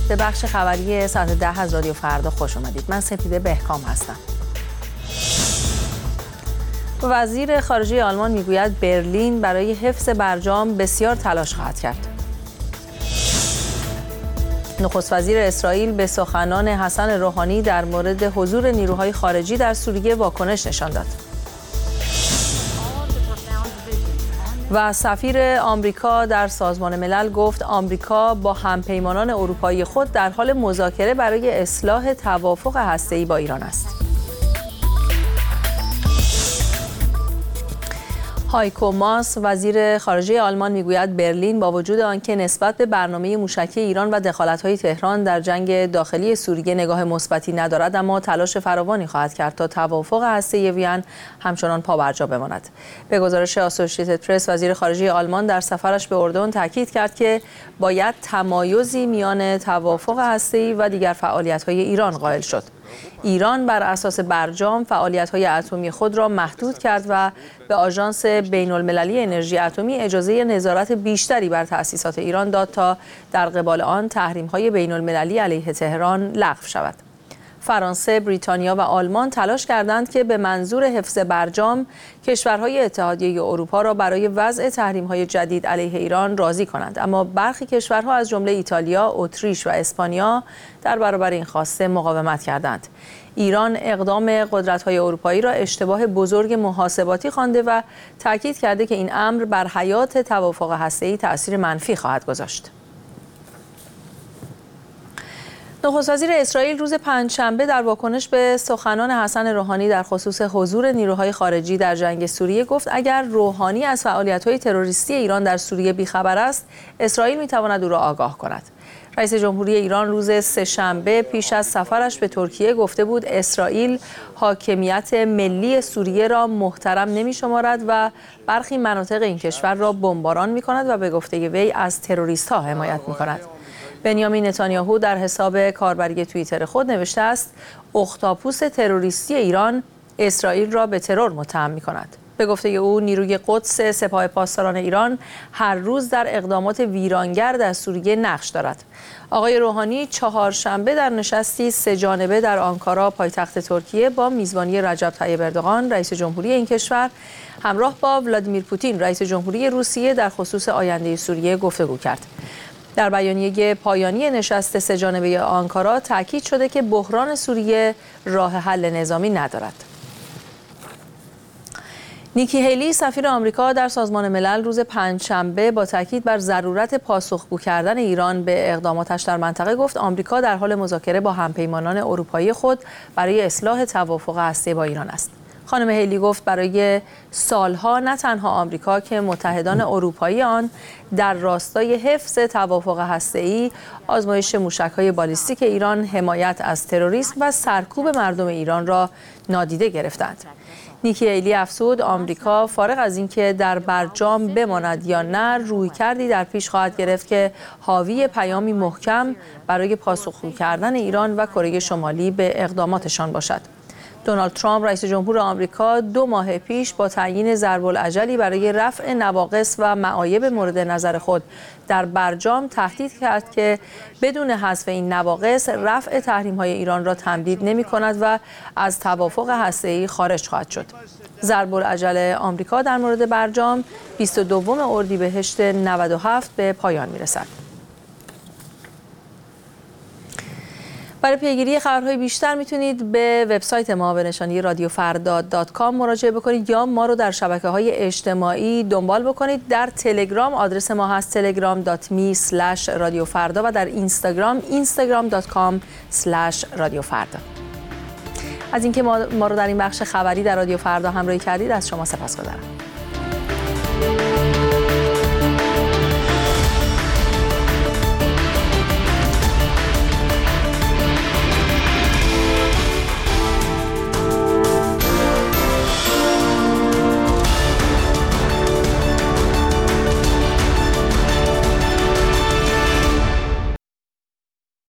به بخش خبری ساعت 10 از رادیو فردا خوش اومدید. من سپیده بهکام هستم. وزیر خارجه آلمان میگوید برلین برای حفظ برجام بسیار تلاش خواهد کرد. نخست وزیر اسرائیل به سخنان حسن روحانی در مورد حضور نیروهای خارجی در سوریه واکنش نشان داد. و سفیر آمریکا در سازمان ملل گفت آمریکا با همپیمانان اروپایی خود در حال مذاکره برای اصلاح توافق هسته‌ای با ایران است. هایکو ماس وزیر خارجه آلمان میگوید برلین با وجود آنکه نسبت به برنامه موشکی ایران و دخالت‌های تهران در جنگ داخلی سوریه نگاه مثبتی ندارد، اما تلاش فراوانی خواهد کرد تا توافق هسته‌ای وین همچنان پابرجا بماند. به گزارش اسوسییتد پرس، وزیر خارجه آلمان در سفرش به اردن تاکید کرد که باید تمایزی میان توافق هسته‌ای و دیگر فعالیت‌های ایران قائل شد. ایران بر اساس برجام فعالیت‌های اتمی خود را محدود کرد و به آژانس بین‌المللی انرژی اتمی اجازه نظارت بیشتری بر تأسیسات ایران داد تا در قبال آن تحریم‌های بین‌المللی علیه تهران لغو شود. فرانسه، بریتانیا و آلمان تلاش کردند که به منظور حفظ برجام کشورهای اتحادیه اروپا را برای وضع تحریم‌های جدید علیه ایران راضی کنند، اما برخی کشورها از جمله ایتالیا، اتریش و اسپانیا در برابر این خواسته مقاومت کردند. ایران اقدام قدرت‌های اروپایی را اشتباه بزرگ محاسباتی خوانده و تاکید کرده که این امر بر حیات توافق هسته‌ای تأثیر منفی خواهد گذاشت. نخست وزیر اسرائیل روز پنجشنبه در واکنش به سخنان حسن روحانی در خصوص حضور نیروهای خارجی در جنگ سوریه گفت اگر روحانی از فعالیت‌های تروریستی ایران در سوریه بیخبر است، اسرائیل می‌تواند او را آگاه کند. رئیس جمهوری ایران روز سه‌شنبه پیش از سفرش به ترکیه گفته بود اسرائیل حاکمیت ملی سوریه را محترم نمی‌شمارد و برخی مناطق این کشور را بمباران می‌کند و به گفته وی از تروریست‌ها حمایت می‌کند. بنیامین نتانیاهو در حساب کاربری توییتر خود نوشته است اختاپوس تروریستی ایران اسرائیل را به ترور متهم می‌کند. به گفته او نیروی قدس سپاه پاسداران ایران هر روز در اقدامات ویرانگر در سوریه نقش دارد. آقای روحانی چهارشنبه در نشستی سه‌جانبه در آنکارا پایتخت ترکیه با میزبانی رجب طیب اردوغان رئیس جمهوری این کشور همراه با ولادیمیر پوتین رئیس جمهوری روسیه در خصوص آینده سوریه گفتگو کرد. در بیانیه پایانی نشست سه‌جانبه آنکارا تاکید شده که بحران سوریه راه حل نظامی ندارد. نیکی هیلی سفیر آمریکا در سازمان ملل روز پنجشنبه با تاکید بر ضرورت پاسخگو کردن ایران به اقداماتش در منطقه گفت آمریکا در حال مذاکره با همپیمانان اروپایی خود برای اصلاح توافق هسته‌ای با ایران است. خانم هیلی گفت برای سالها نه تنها آمریکا که متحدان اروپایی آن در راستای حفظ توافق هسته‌ای، آزمایش موشک‌های بالیستیک ایران، حمایت از تروریسم و سرکوب مردم ایران را نادیده گرفتند. نیکی هیلی افزود آمریکا فارغ از اینکه در برجام بماند یا نه رویکردی در پیش خواهد گرفت که حاوی پیامی محکم برای پاسخگو کردن ایران و کره شمالی به اقداماتشان باشد. دونالد ترامپ رئیس جمهور آمریکا 2 ماه پیش با تعیین ضرب‌الاجلی برای رفع نواقص و معایب مورد نظر خود در برجام تهدید کرد که بدون حذف این نواقص رفع تحریم‌های ایران را تمدید نمی‌کند و از توافق هسته‌ای خارج خواهد شد. ضرب‌الاجل آمریکا در مورد برجام 22 اردیبهشت 97 به پایان می‌رسد. برای پیگیری خبرهای بیشتر میتونید به وبسایت ما به نشانی radiofarda.com مراجعه بکنید یا ما رو در شبکه‌های اجتماعی دنبال بکنید. در تلگرام آدرس ما هست telegram.me/radiofarda و در اینستاگرام instagram.com/radiofarda. از اینکه ما رو در این بخش خبری در رادیو فردا همراهی کردید از شما سپاسگزارم.